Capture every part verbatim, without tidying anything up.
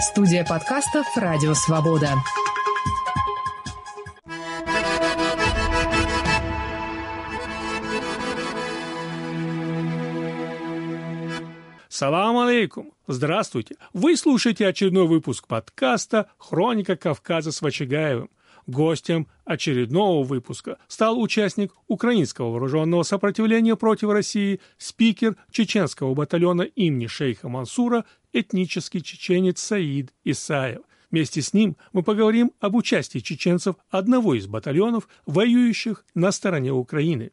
Студия подкастов «Радио Свобода». Салам алейкум! Здравствуйте! Вы слушаете очередной выпуск подкаста «Хроника Кавказа» с Вачагаевым. Гостем очередного выпуска стал участник украинского вооруженного сопротивления против России, спикер чеченского батальона имени шейха Мансура, этнический чеченец Саид Исаев. Вместе с ним мы поговорим об участии чеченцев одного из батальонов, воюющих на стороне Украины.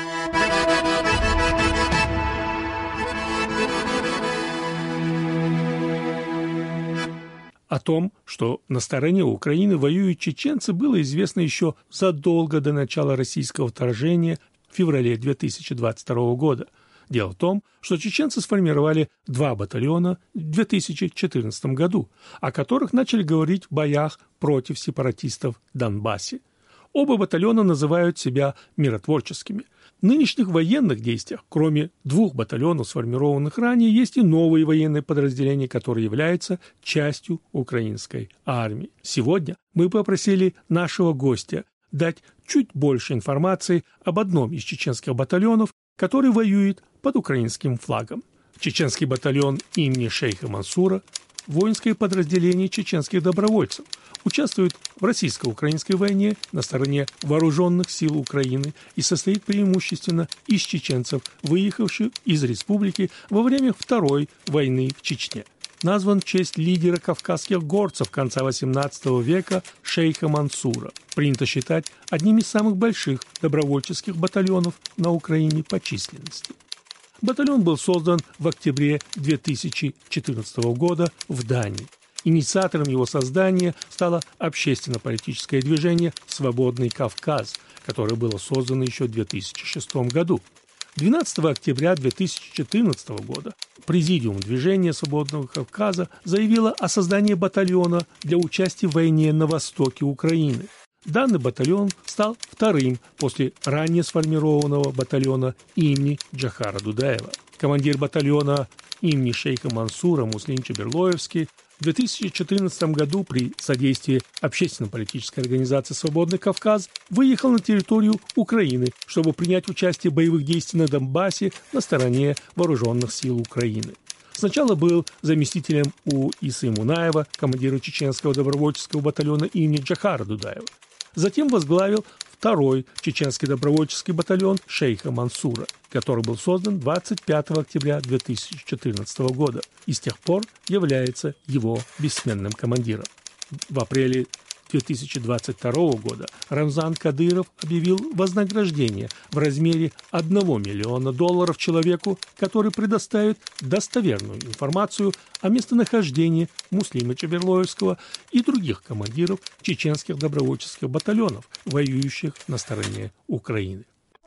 О том, что на стороне Украины воюют чеченцы, было известно еще задолго до начала российского вторжения в феврале две тысячи двадцать второго года. Дело в том, что чеченцы сформировали два батальона в две тысячи четырнадцатом году, о которых начали говорить в боях против сепаратистов в Донбассе. Оба батальона называют себя миротворческими. В нынешних военных действиях, кроме двух батальонов, сформированных ранее, есть и новые военные подразделения, которые являются частью украинской армии. Сегодня мы попросили нашего гостя дать чуть больше информации об одном из чеченских батальонов, который воюет под украинским флагом. Чеченский батальон имени шейха Мансура – воинское подразделение чеченских добровольцев, участвует в российско-украинской войне на стороне вооруженных сил Украины и состоит преимущественно из чеченцев, выехавших из республики во время Второй войны в Чечне. Назван в честь лидера кавказских горцев конца восемнадцатого века шейха Мансура. Принято считать одним из самых больших добровольческих батальонов на Украине по численности. Батальон был создан в октябре две тысячи четырнадцатого года в Дании. Инициатором его создания стало общественно-политическое движение «Свободный Кавказ», которое было создано еще в две тысячи шестом году. двенадцатого октября две тысячи четырнадцатого года Президиум движения «Свободного Кавказа» заявило о создании батальона для участия в войне на востоке Украины. Данный батальон стал вторым после ранее сформированного батальона имени Джохара Дудаева. Командир батальона имени шейха Мансура Муслим Чеберлоевский в две тысячи четырнадцатом году при содействии общественно-политической организации «Свободный Кавказ» выехал на территорию Украины, чтобы принять участие в боевых действиях на Донбассе на стороне вооруженных сил Украины. Сначала был заместителем у Исы Мунаева, командира чеченского добровольческого батальона имени Джохара Дудаева. Затем возглавил второй чеченский добровольческий батальон шейха Мансура, который был создан двадцать пятого октября две тысячи четырнадцатого года и с тех пор является его бессменным командиром. В апреле две тысячи двадцать второго года Рамзан Кадыров объявил вознаграждение в размере одного миллиона долларов человеку, который предоставит достоверную информацию о местонахождении Муслима Чеберлоевского и других командиров чеченских добровольческих батальонов, воюющих на стороне Украины.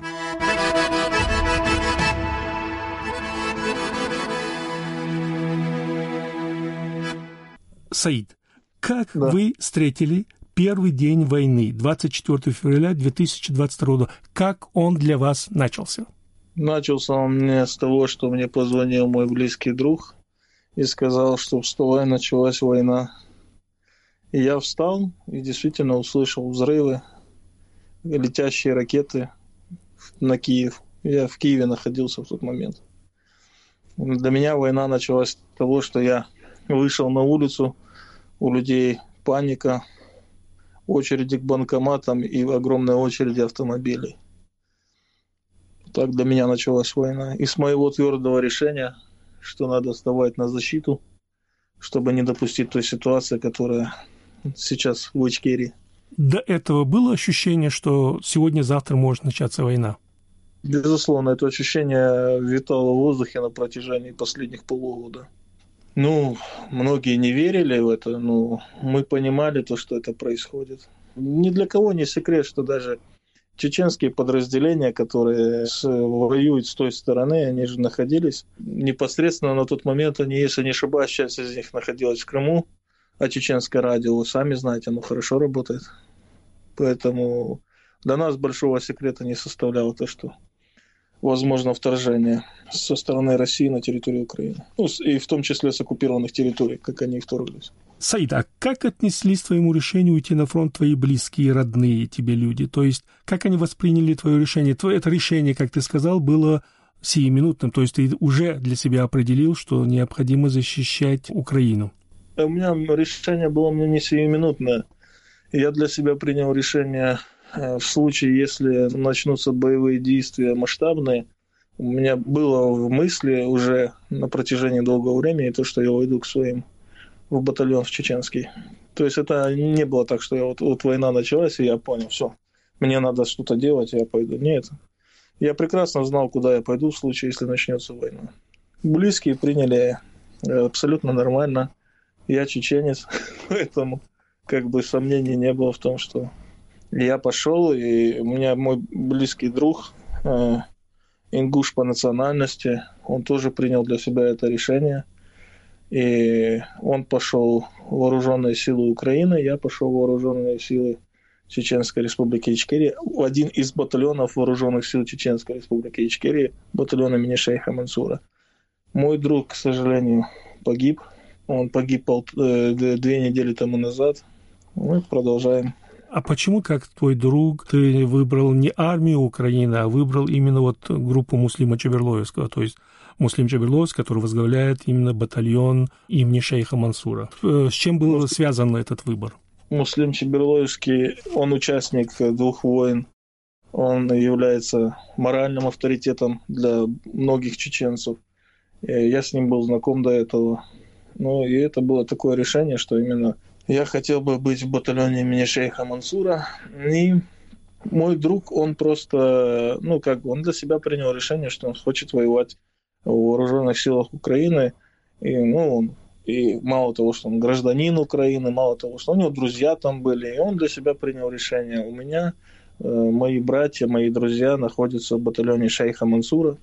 Саид, как да. вы встретили первый день войны, двадцать четвёртого февраля две тысячи двадцать второго года? Как он для вас начался? Начался он мне с того, что мне позвонил мой близкий друг и сказал, что вставай, началась война. И я встал и действительно услышал взрывы, летящие ракеты на Киев. Я в Киеве находился в тот момент. Для меня война началась с того, что я вышел на улицу, у людей паника, очереди к банкоматам и огромные очереди автомобилей. Так для меня началась война. И с моего твердого решения, что надо вставать на защиту, чтобы не допустить той ситуации, которая сейчас в Ичкерии. До этого было ощущение, что сегодня-завтра может начаться война? Безусловно, это ощущение витало в воздухе на протяжении последних полугода. Ну, многие не верили в это, но мы понимали то, что это происходит. Ни для кого не секрет, что даже чеченские подразделения, которые с, воюют с той стороны, они же находились непосредственно на тот момент, они, если не ошибаюсь, часть из них находилась в Крыму, а чеченское радио, вы сами знаете, оно хорошо работает. Поэтому для нас большого секрета не составляло то, что возможно вторжение со стороны России на территорию Украины. Ну, и в том числе с оккупированных территорий, как они вторглись. Саид, а как отнеслись к твоему решению уйти на фронт твои близкие, родные тебе люди? То есть, как они восприняли твое решение? Твое это решение, как ты сказал, было сиюминутным, то есть ты уже для себя определил, что необходимо защищать Украину. У меня решение было мне не сиюминутное. Я для себя принял решение в случае, если начнутся боевые действия масштабные. У меня было в мысли уже на протяжении долгого времени то, что я уйду к своим в батальон в чеченский. То есть это не было так, что я вот, вот война началась, и я понял, все, мне надо что-то делать, и я пойду. Нет. Я прекрасно знал, куда я пойду в случае, если начнется война. Близкие приняли абсолютно нормально. Я чеченец, поэтому как бы сомнений не было в том, что я пошел, и у меня мой близкий друг, э, ингуш по национальности, он тоже принял для себя это решение. И он пошел в вооруженные силы Украины, я пошел в вооруженные силы Чеченской Республики Ичкерия, в один из батальонов вооруженных сил Чеченской Республики Ичкерия, батальон имени шейха Мансура. Мой друг, к сожалению, погиб. Он погиб пол, э, две недели тому назад. Мы продолжаем. А почему, как твой друг, ты выбрал не армию Украины, а выбрал именно вот группу Муслима Чаберлоевского, то есть Муслим Чаберлоевский, который возглавляет именно батальон имени шейха Мансура? С чем был связан этот выбор? Муслим Чаберлоевский, он участник двух войн. Он является моральным авторитетом для многих чеченцев. Я с ним был знаком до этого. Ну, и это было такое решение, что именно я хотел бы быть в батальоне имени шейха Мансура. И мой друг, он просто, ну, как бы, он для себя принял решение, что он хочет воевать в вооруженных силах Украины. И, ну, он, и мало того, что он гражданин Украины, мало того, что у него друзья там были, и он для себя принял решение. У меня э, мои братья, мои друзья находятся в батальоне шейха Мансура.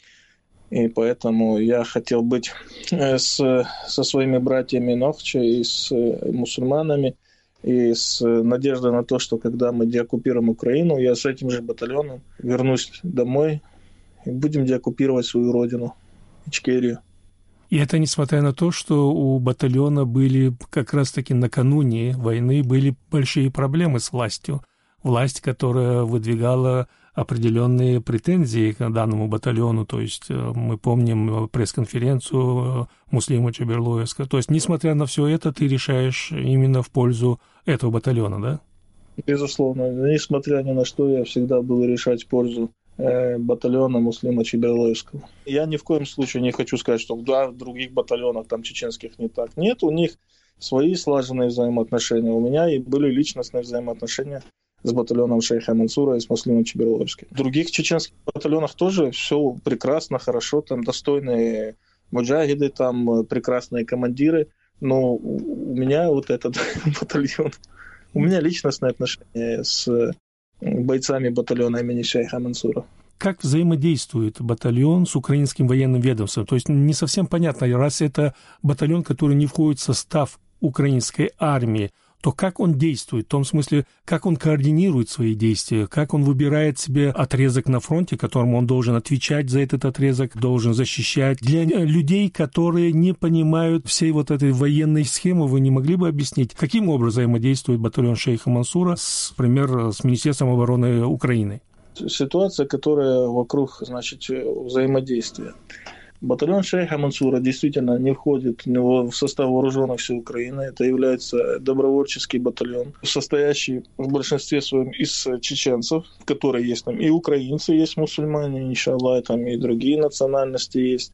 И поэтому я хотел быть с, со своими братьями Нохча и с мусульманами, и с надеждой на то, что когда мы деоккупируем Украину, я с этим же батальоном вернусь домой и будем деоккупировать свою родину, Ичкерию. И это несмотря на то, что у батальона были как раз-таки накануне войны были большие проблемы с властью. Власть, которая выдвигала определенные претензии к данному батальону, то есть мы помним пресс-конференцию Муслима Чаберлоевского. То есть, несмотря на все это, ты решаешь именно в пользу этого батальона, да? Безусловно. Несмотря ни на что, я всегда буду решать в пользу э, батальона Муслима Чаберлоевского. Я ни в коем случае не хочу сказать, что да, в других батальонах там чеченских не так. Нет, у них свои слаженные взаимоотношения. У меня и были личностные взаимоотношения с батальоном шейха Мансура и с Муслимом Чаберлоевским. В других чеченских батальонах тоже все прекрасно, хорошо, там достойные муджахиды, там прекрасные командиры, но у меня вот этот батальон, у меня личностные отношения с бойцами батальона имени шейха Мансура. Как взаимодействует батальон с украинским военным ведомством? То есть не совсем понятно, раз это батальон, который не входит в состав украинской армии, то как он действует, в том смысле, как он координирует свои действия, как он выбирает себе отрезок на фронте, которому он должен отвечать за этот отрезок, должен защищать. Для людей, которые не понимают всей вот этой военной схемы, вы не могли бы объяснить, каким образом взаимодействует батальон шейха Мансура, с, например, с Министерством обороны Украины? Ситуация, которая вокруг, значит, взаимодействия. Батальон шейха Мансура действительно не входит в состав вооруженных сил Украины. Это является добровольческий батальон, состоящий в большинстве своем из чеченцев, которые есть там и украинцы, есть мусульмане, иншаллах, там и другие национальности есть.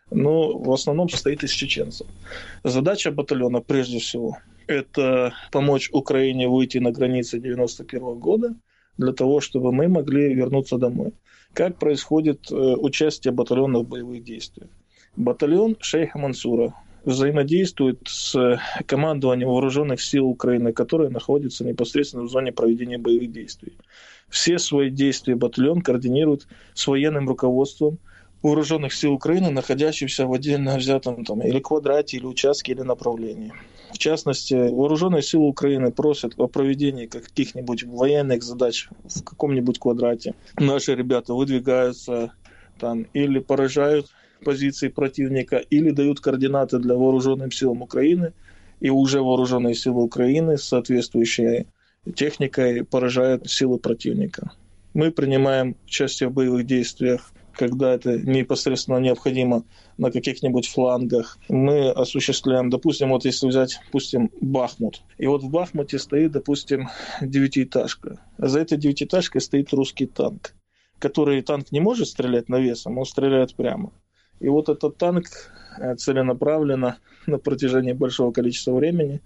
Но в основном состоит из чеченцев. Задача батальона прежде всего – это помочь Украине выйти на границы девяносто первого года для того, чтобы мы могли вернуться домой. Как происходит э, участие батальона в боевых действиях? Батальон шейха Мансура взаимодействует с командованием вооруженных сил Украины, которые находятся непосредственно в зоне проведения боевых действий. Все свои действия батальон координирует с военным руководством вооруженных сил Украины, находящихся в отдельно взятом там, или квадрате, или участке, или направлении. В частности, вооруженные силы Украины просят о проведении каких-нибудь военных задач в каком-нибудь квадрате. Наши ребята выдвигаются там или поражают позиции противника, или дают координаты для вооруженным силам Украины, и уже вооруженные силы Украины с соответствующей техникой поражают силы противника. Мы принимаем участие в боевых действиях, когда это непосредственно необходимо на каких-нибудь флангах. Мы осуществляем, допустим, вот если взять, допустим, Бахмут. И вот в Бахмуте стоит, допустим, девятиэтажка. А за этой девятиэтажкой стоит русский танк, который танк не может стрелять навесом, он стреляет прямо. И вот этот танк целенаправленно на протяжении большого количества времени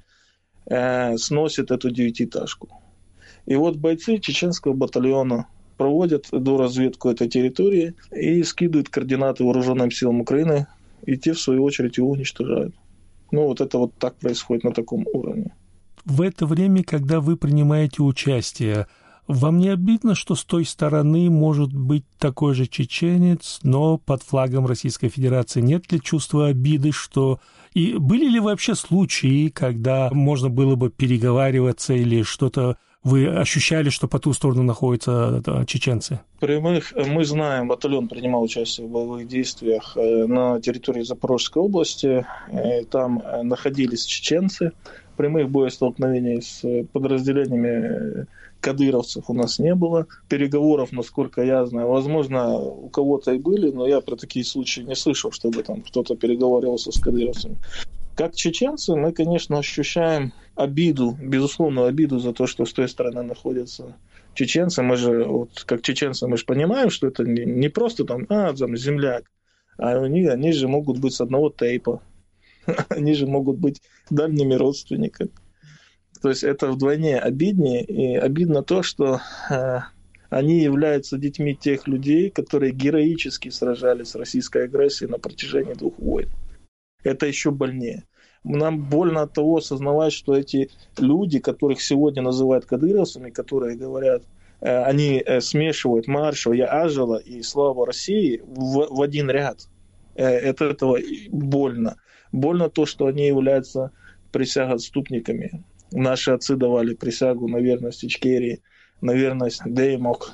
э, сносит эту девятиэтажку. И вот бойцы чеченского батальона проводят доразведку этой территории и скидывают координаты вооруженным силам Украины, и те, в свою очередь, его уничтожают. Ну, вот это вот так происходит на таком уровне. В это время, когда вы принимаете участие, вам не обидно, что с той стороны может быть такой же чеченец, но под флагом Российской Федерации? Нет ли чувства обиды, что... И были ли вообще случаи, когда можно было бы переговариваться или что-то... Вы ощущали, что по ту сторону находятся чеченцы? Прямых мы знаем, батальон принимал участие в боевых действиях на территории Запорожской области. Там находились чеченцы. Прямых боестолкновений с подразделениями кадыровцев у нас не было. Переговоров, насколько я знаю, возможно, у кого-то и были, но я про такие случаи не слышал, чтобы там кто-то переговаривался с кадыровцами. Как чеченцы мы, конечно, ощущаем обиду, безусловную обиду за то, что с той стороны находятся чеченцы. Мы же, вот, как чеченцы, мы же понимаем, что это не, не просто там, а, там, земляк, а они, они же могут быть с одного тейпа, они же могут быть дальними родственниками. То есть это вдвойне обиднее, и обидно то, что э, они являются детьми тех людей, которые героически сражались с российской агрессией на протяжении двух войн. Это еще больнее. Нам больно от того осознавать, что эти люди, которых сегодня называют кадыровцами, которые говорят, э, они э, смешивают маршал, я Ажала и славу России в, в один ряд. Э, это этого больно. Больно то, что они являются присягоотступниками. Наши отцы давали присягу на верность Ичкерии, на верность Деймок,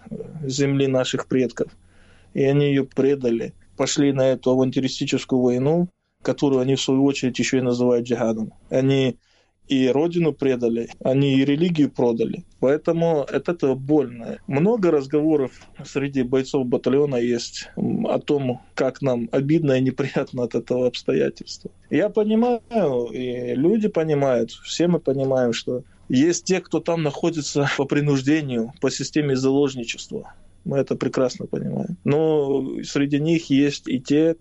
земли наших предков. И они ее предали, пошли на эту авантюристическую войну, которую они в свою очередь еще и называют джихадом. Они и родину предали, они и религию продали. Поэтому от этого больно. Много разговоров среди бойцов батальона есть о том, как нам обидно и неприятно от этого обстоятельства. Я понимаю, и люди понимают, все мы понимаем, что есть те, кто там находится по принуждению, по системе заложничества. Мы это прекрасно понимаем. Но среди них есть и те,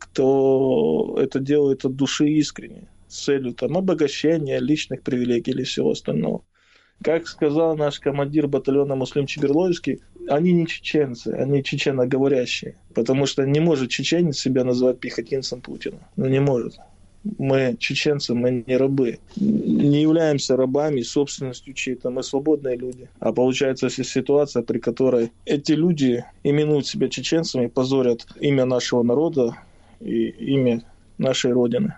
кто это делает от души искренне, с целью там, обогащения, личных привилегий или всего остального. Как сказал наш командир батальона Муслим Чеберловский, они не чеченцы, они чеченоговорящие. Потому что не может чеченец себя называть пехотинцем Путина. Ну не может. Мы чеченцы, мы не рабы. Не являемся рабами, собственностью чьей-то. Мы свободные люди. А получается ситуация, при которой эти люди именуют себя чеченцами, позорят имя нашего народа и имя нашей Родины.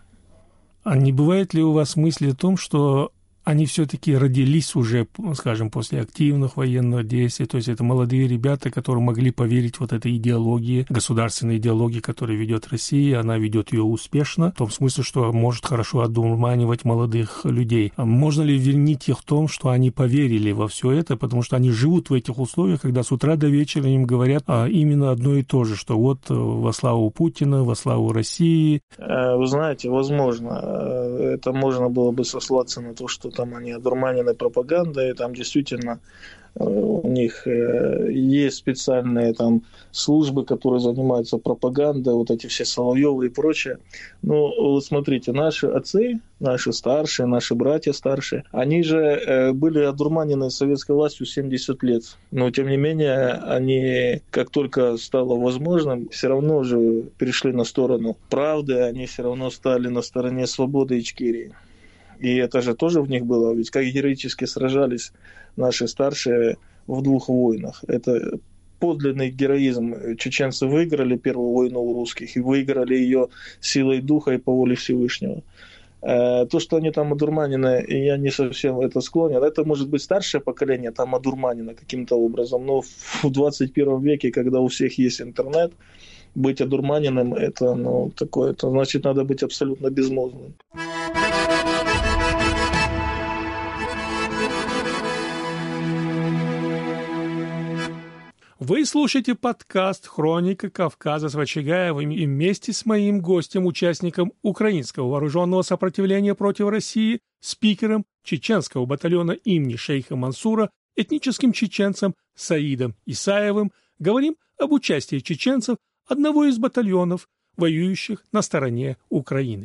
А не бывает ли у вас мысли о том, что они все-таки родились уже, скажем, после активных военных действий, то есть это молодые ребята, которые могли поверить вот этой идеологии, государственной идеологии, которую ведет Россия, она ведет ее успешно, в том смысле, что может хорошо одурманивать молодых людей. А можно ли винить их в том, что они поверили во все это, потому что они живут в этих условиях, когда с утра до вечера им говорят а, именно одно и то же, что вот во славу Путина, во славу России. Вы знаете, возможно, это можно было бы сослаться на то, что там они одурманены пропагандой, там действительно у них есть специальные там службы, которые занимаются пропагандой, вот эти все Соловьевы и прочее. Но вот смотрите, наши отцы, наши старшие, наши братья старшие, они же были одурманены советской властью семьдесят лет. Но тем не менее, они, как только стало возможным, все равно же перешли на сторону правды, они все равно стали на стороне свободы Ичкерии. И это же тоже в них было, ведь как героически сражались наши старшие в двух войнах. Это подлинный героизм. Чеченцы выиграли первую войну у русских и выиграли ее силой духа и по воле Всевышнего. То, что они там одурманены, и я не совсем это склонен, это может быть старшее поколение там одурманено каким-то образом, но в двадцать первом веке, когда у всех есть интернет, быть одурманенным, это, ну, такое, это значит, надо быть абсолютно безмозглым. Вы слушаете подкаст «Хроника Кавказа» с Вачагаевым, и вместе с моим гостем, участником украинского вооруженного сопротивления против России, спикером чеченского батальона имени шейха Мансура, этническим чеченцем Саидом Исаевым, говорим об участии чеченцев одного из батальонов, воюющих на стороне Украины.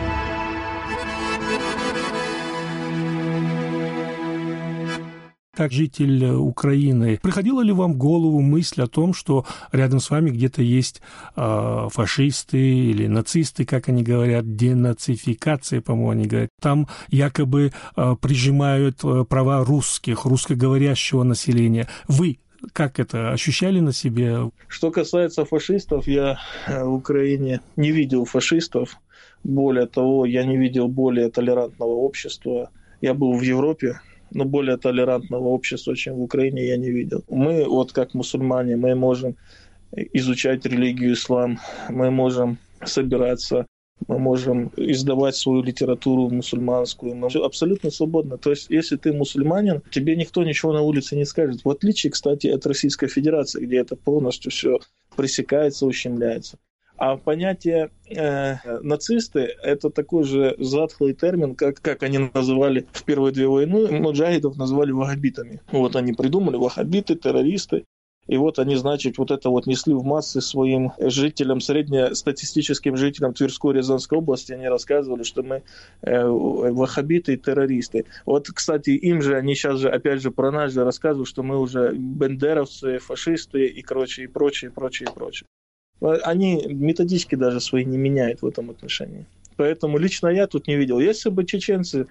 Как житель Украины, приходила ли вам в голову мысль о том, что рядом с вами где-то есть э, фашисты или нацисты, как они говорят, денацификация, по-моему, они говорят, там якобы э, прижимают э, права русских, русскоговорящего населения. Вы как это ощущали на себе? Что касается фашистов, я в Украине не видел фашистов. Более того, я не видел более толерантного общества. Я был в Европе, но более толерантного общества, чем в Украине, я не видел. Мы, вот как мусульмане, мы можем изучать религию ислам, мы можем собираться, мы можем издавать свою литературу мусульманскую, мы абсолютно свободно. То есть, если ты мусульманин, тебе никто ничего на улице не скажет. В отличие, кстати, от Российской Федерации, где это полностью все пресекается, ущемляется. А понятие э, нацисты – это такой же затхлый термин, как, как они называли в первые две войны, муджахидов назвали ваххабитами. Вот они придумали ваххабиты, террористы. И вот они, значит, вот это вот несли в массы своим жителям, среднестатистическим жителям Тверской и Рязанской области. Они рассказывали, что мы э, ваххабиты и террористы. Вот, кстати, им же, они сейчас же, опять же, про нас же рассказывают, что мы уже бендеровцы, фашисты и, короче, и прочее, и прочее, и прочее. Они методички даже свои не меняют в этом отношении. Поэтому лично я тут не видел. Если бы чеченцы,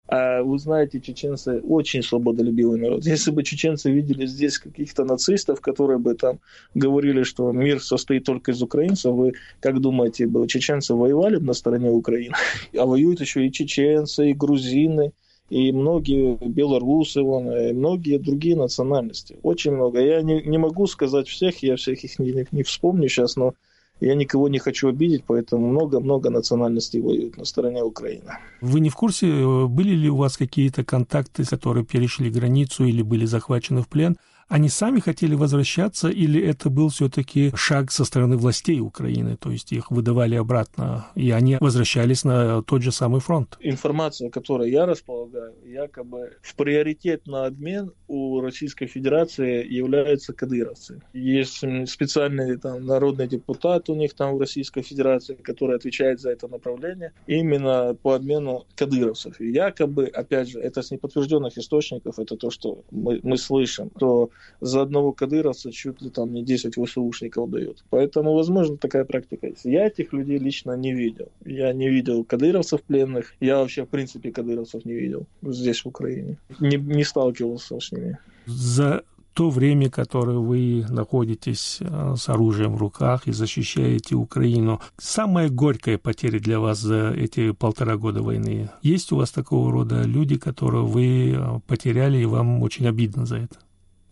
а вы знаете, чеченцы очень свободолюбивый народ, если бы чеченцы видели здесь каких-то нацистов, которые бы там говорили, что мир состоит только из украинцев, вы как думаете, бы чеченцы воевали бы на стороне Украины? А воюют еще и чеченцы, и грузины, и многие белорусы, вон, и многие другие национальности. Очень много. Я не, не могу сказать всех, я всех их не, не вспомню сейчас, но я никого не хочу обидеть, поэтому много-много национальностей воюют на стороне Украины. Вы не в курсе, были ли у вас какие-то контакты, которые перешли границу или были захвачены в плен? Они сами хотели возвращаться, или это был все-таки шаг со стороны властей Украины, то есть их выдавали обратно, и они возвращались на тот же самый фронт? Информация, которой я располагаю, якобы в приоритет на обмен у Российской Федерации являются кадыровцы. Есть специальный там народный депутат у них там в Российской Федерации, который отвечает за это направление, именно по обмену кадыровцев. И якобы, опять же, это с неподтвержденных источников, это то, что мы, мы слышим, то за одного кадыровца чуть ли там не десять ВСУшников дают. Поэтому, возможно, такая практика есть. Я этих людей лично не видел. Я не видел кадыровцев пленных. Я вообще, в принципе, кадыровцев не видел здесь, в Украине. Не, не сталкивался с ними. За то время, которое вы находитесь с оружием в руках и защищаете Украину, самая горькая потеря для вас за эти полтора года войны? Есть у вас такого рода люди, которые вы потеряли, и вам очень обидно за это?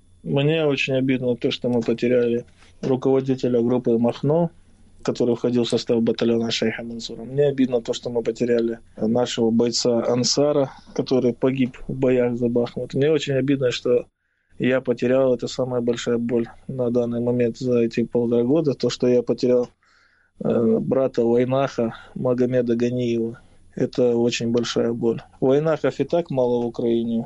Мне очень обидно то, что мы потеряли руководителя группы Махно, который входил в состав батальона шейха Мансура. Мне обидно то, что мы потеряли нашего бойца Ансара, который погиб в боях за Бахмут. Мне очень обидно, что я потерял, это самая большая боль на данный момент за эти полтора года, то, что я потерял э, брата Вайнаха Магомеда Ганиева. Это очень большая боль. Вайнахов и так мало в Украине,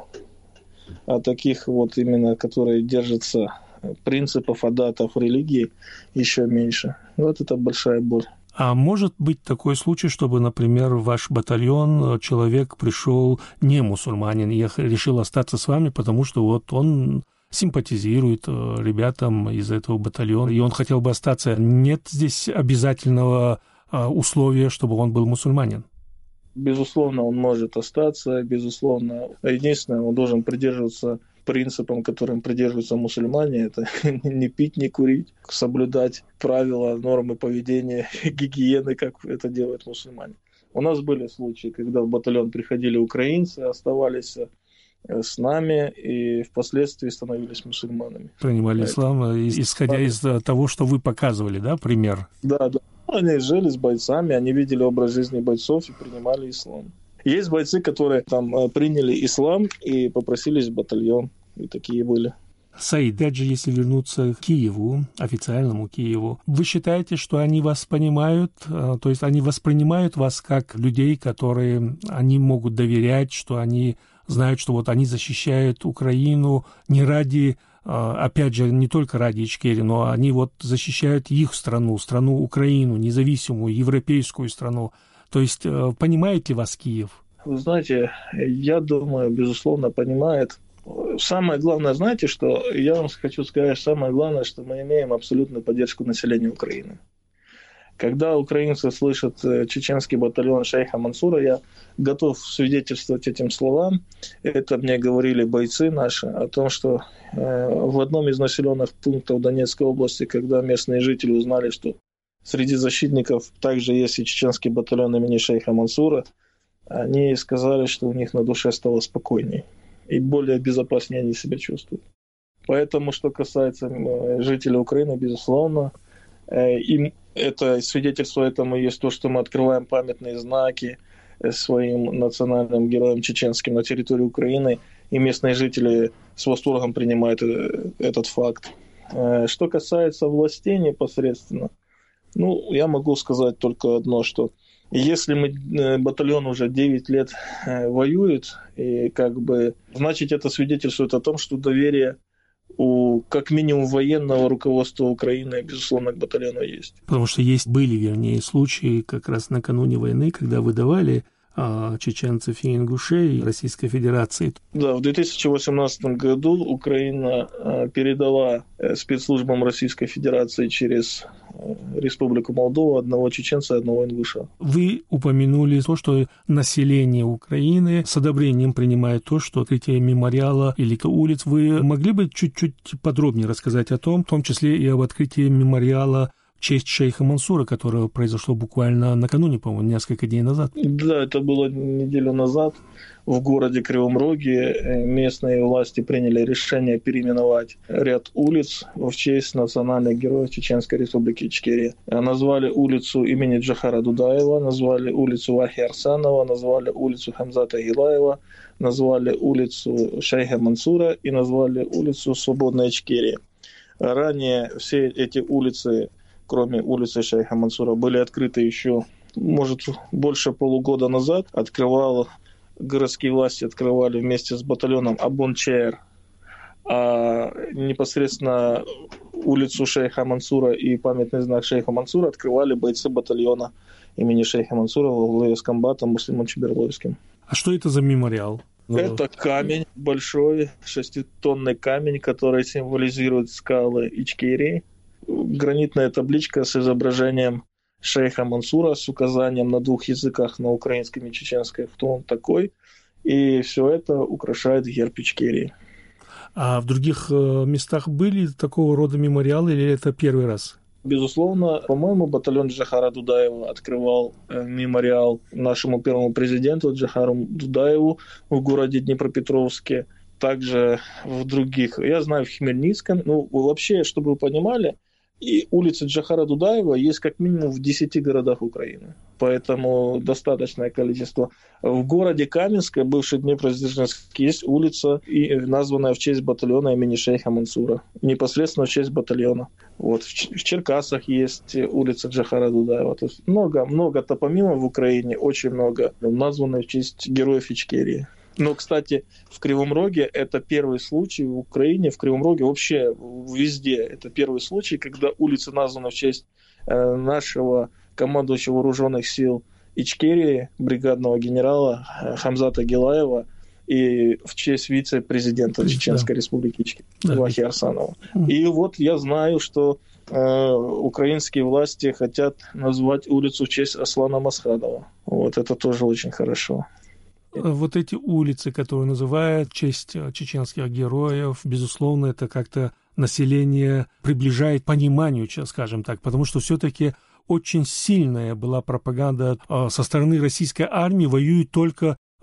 а таких вот именно, которые держатся принципов, адатов религии, еще меньше. Вот это большая боль. А может быть такой случай, чтобы, например, в ваш батальон человек пришел не мусульманин и решил остаться с вами, потому что вот он симпатизирует ребятам из этого батальона, и он хотел бы остаться. Нет здесь обязательного условия, чтобы он был мусульманин? Безусловно, он может остаться, безусловно. Единственное, он должен придерживаться принципам, которым придерживаются мусульмане, это не пить, не курить, соблюдать правила, нормы поведения, гигиены, как это делают мусульмане. У нас были случаи, когда в батальон приходили украинцы, оставались с нами и впоследствии становились мусульманами. Принимали ислам, исходя из того, что вы показывали, да, пример? Да, да. Они жили с бойцами, они видели образ жизни бойцов и принимали ислам. Есть бойцы, которые там приняли ислам и попросились в батальон, и такие были. Саид, опять же, если вернуться к Киеву, официальному Киеву, вы считаете, что они вас понимают, то есть они воспринимают вас как людей, которые они могут доверять, что они знают, что вот они защищают Украину не ради, опять же, не только ради Ичкерии, но они вот защищают их страну, страну Украину, независимую, европейскую страну. То есть понимает ли вас Киев? Вы знаете, я думаю, безусловно, понимает. Самое главное, знаете, что я вам хочу сказать, самое главное, что мы имеем абсолютную поддержку населения Украины. Когда украинцы слышат чеченский батальон шейха Мансура, я готов свидетельствовать этим словам. Это мне говорили бойцы наши о том, что в одном из населенных пунктов Донецкой области, когда местные жители узнали, что среди защитников также есть и чеченский батальон имени шейха Мансура, они сказали, что у них на душе стало спокойней. И более безопаснее они себя чувствуют. Поэтому, что касается жителей Украины, безусловно, им это свидетельство этому есть то, что мы открываем памятные знаки своим национальным героям чеченским на территории Украины, и местные жители с восторгом принимают этот факт. Что касается властей непосредственно, ну, я могу сказать только одно, что если мы, батальон уже девять лет воюет, и как бы, значит, это свидетельствует о том, что доверие у, как минимум, военного руководства Украины, безусловно, к батальону есть. Потому что есть, были, вернее, случаи как раз накануне войны, когда выдавали а, чеченцев и ингушей Российской Федерации. Да, в две тысячи восемнадцатом году Украина а, передала спецслужбам Российской Федерации через Республику Молдова одного чеченца и одного ингуша. Вы упомянули то, что население Украины с одобрением принимает то, что открытие мемориала или улиц. Вы могли бы чуть-чуть подробнее рассказать о том, в том числе и об открытии мемориала в честь шейха Мансура, которое произошло буквально накануне, по-моему, несколько дней назад? Да, это было неделю назад. В городе Кривом Роге местные власти приняли решение переименовать ряд улиц в честь национальных героев Чеченской Республики Ичкерия. Назвали улицу имени Джохара Дудаева, назвали улицу Вахи Арсанова, назвали улицу Хамзата Гилаева, назвали улицу шейха Мансура и назвали улицу Свободная Ичкерия. Ранее все эти улицы, кроме улицы шейха Мансура, были открыты еще, может, больше полугода назад. Открывал городские власти открывали вместе с батальоном Абон-Чаэр, а непосредственно улицу шейха Мансура и памятный знак шейха Мансура открывали бойцы батальона имени шейха Мансура во главе с комбатом Муслимом Чеберлоевским. А что это за мемориал? Это камень большой, шеститонный камень, который символизирует скалы Ичкерии. Гранитная табличка с изображением шейха Мансура с указанием на двух языках, на украинском и чеченском, кто он такой. И все это украшает герб Ичкерии. А в других местах были такого рода мемориалы или это первый раз? Безусловно, по-моему, батальон Джохара Дудаева открывал мемориал нашему первому президенту Джохару Дудаеву в городе Днепропетровске. Также в других, я знаю, в Хмельницком. Ну, вообще, чтобы вы понимали, и улицы Джохара Дудаева есть как минимум в десяти городах Украины. Поэтому достаточное количество. В городе Каменске, бывший Днепродзержинск, есть улица, названная в честь батальона имени шейха Мансура. Непосредственно в честь батальона. Вот. В Черкасах есть улица Джохара Дудаева. То есть много, много топонимов в Украине, очень много, названных в честь героев Ичкерии. Но, кстати, в Кривом Роге это первый случай в Украине, в Кривом Роге вообще везде. Это первый случай, когда улица названа в честь э, нашего командующего вооруженных сил Ичкерии, бригадного генерала э, Хамзата Гилаева, и в честь вице-президента Чеченской да. Республики Ичкерия да. Вахи Арсанова. Mm. И вот я знаю, что э, украинские власти хотят назвать улицу в честь Аслана Масхадова. Вот это тоже очень хорошо. Вот эти улицы, которые называют в честь чеченских героев, безусловно, это как-то население приближает к пониманию, скажем так, потому что все-таки очень сильная была пропаганда со стороны российской армии, воюют только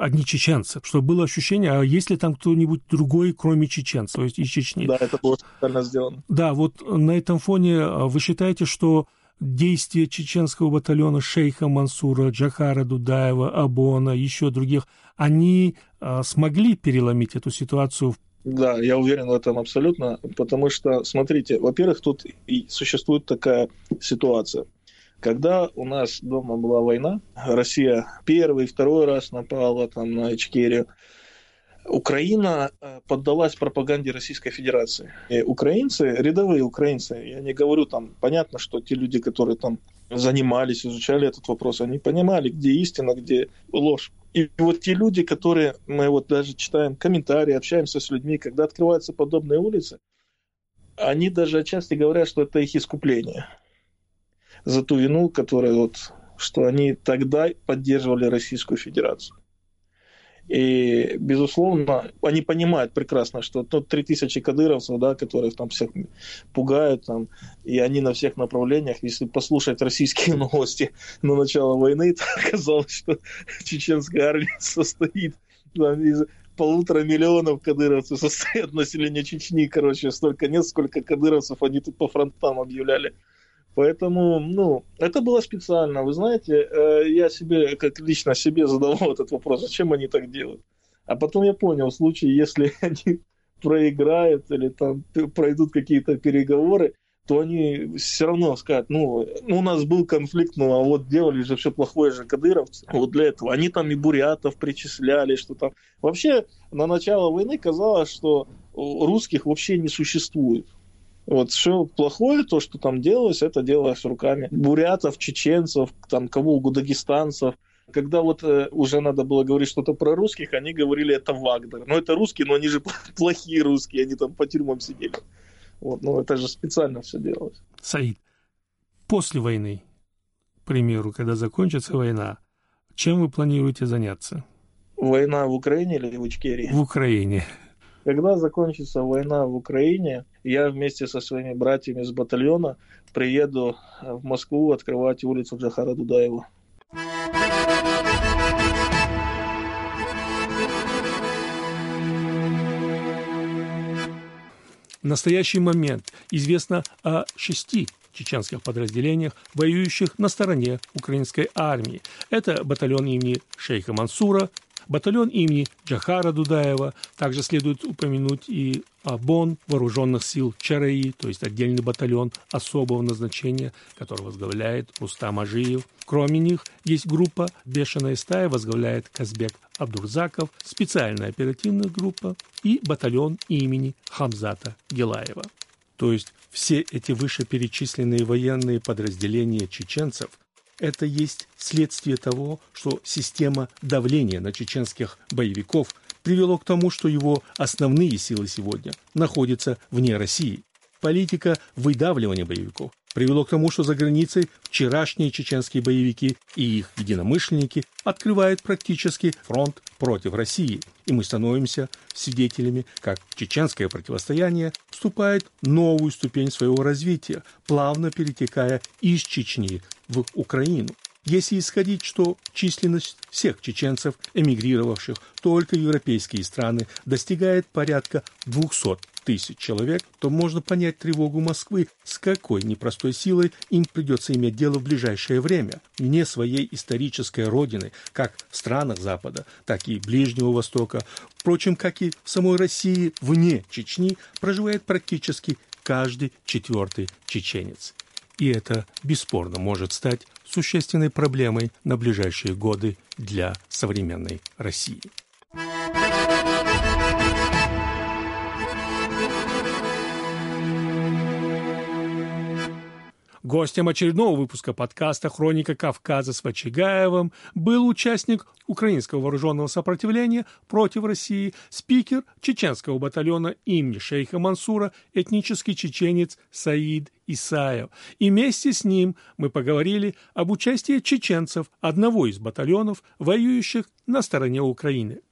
одни чеченцы, чтобы было ощущение, а есть ли там кто-нибудь другой, кроме чеченцев, то есть из Чечни. Да, это было специально сделано. Да, вот на этом фоне вы считаете, что действия чеченского батальона шейха Мансура, Джохара Дудаева, Абона, еще других, они а, смогли переломить эту ситуацию? Да, я уверен в этом абсолютно, потому что, смотрите, во-первых, тут и существует такая ситуация. Когда у нас дома была война, Россия первый, второй раз напала там, на Ичкерию, Украина поддалась пропаганде Российской Федерации. И украинцы, рядовые украинцы, я не говорю там, понятно, что те люди, которые там занимались, изучали этот вопрос, они понимали, где истина, где ложь. И вот те люди, которые, мы вот даже читаем комментарии, общаемся с людьми, когда открываются подобные улицы, они даже отчасти говорят, что это их искупление за ту вину, которая вот, что они тогда поддерживали Российскую Федерацию. И, безусловно, они понимают прекрасно, что ну, три тысячи кадыровцев, да, которых там всех пугают, там, и они на всех направлениях, если послушать российские новости на начало войны, то оказалось, что чеченская армия состоит там, из полутора миллионов кадыровцев, состоит население Чечни, короче, столько нет, сколько кадыровцев они тут по фронтам объявляли. Поэтому, ну, это было специально. Вы знаете, я себе, как лично себе задавал этот вопрос, зачем они так делают. А потом я понял, в случае, если они проиграют или там пройдут какие-то переговоры, то они все равно скажут, ну, у нас был конфликт, ну, а вот делали же все плохое же кадыровцы. Вот для этого. Они там и бурятов причисляли, что там. Вообще, на начало войны казалось, что русских вообще не существует. Вот все плохое, то, что там делалось, это делалось руками бурятов, чеченцев, там кого угодно, дагестанцев. Когда вот э, уже надо было говорить что-то про русских, они говорили, это Вагнер. Ну, это русские, но они же плохие русские, они там по тюрьмам сидели. Вот, ну, это же специально все делалось. Саид, после войны, к примеру, когда закончится война, чем вы планируете заняться? Война в Украине или в Ичкерии? В Украине. Когда закончится война в Украине, я вместе со своими братьями из батальона приеду в Москву открывать улицу Джохара Дудаева. В настоящий момент известно о шести чеченских подразделениях, воюющих на стороне украинской армии. Это батальон имени шейха Мансура, батальон имени Джохара Дудаева. Также следует упомянуть и Абон вооруженных сил ЧАРАИ, то есть отдельный батальон особого назначения, который возглавляет Рустам Ажиев. Кроме них есть группа «Бешеная стая», возглавляет Казбек Абдурзаков, специальная оперативная группа и батальон имени Хамзата Гилаева. То есть все эти вышеперечисленные военные подразделения чеченцев это есть следствие того, что система давления на чеченских боевиков привело к тому, что его основные силы сегодня находятся вне России. Политика выдавливания боевиков привело к тому, что за границей вчерашние чеченские боевики и их единомышленники открывают практически фронт против России. И мы становимся свидетелями, как чеченское противостояние вступает в новую ступень своего развития, плавно перетекая из Чечни в Украину. Если исходить, что численность всех чеченцев, эмигрировавших только в европейские страны, достигает порядка двухсот тысяч человек, то можно понять тревогу Москвы, с какой непростой силой им придется иметь дело в ближайшее время. Вне своей исторической родины, как в странах Запада, так и Ближнего Востока, впрочем, как и в самой России, вне Чечни, проживает практически каждый четвертый чеченец. И это, бесспорно, может стать существенной проблемой на ближайшие годы для современной России. Гостем очередного выпуска подкаста «Хроника Кавказа» с Вачигаевым был участник украинского вооруженного сопротивления против России, спикер чеченского батальона имени шейха Мансура, этнический чеченец Саид Исаев. И вместе с ним мы поговорили об участии чеченцев одного из батальонов, воюющих на стороне Украины.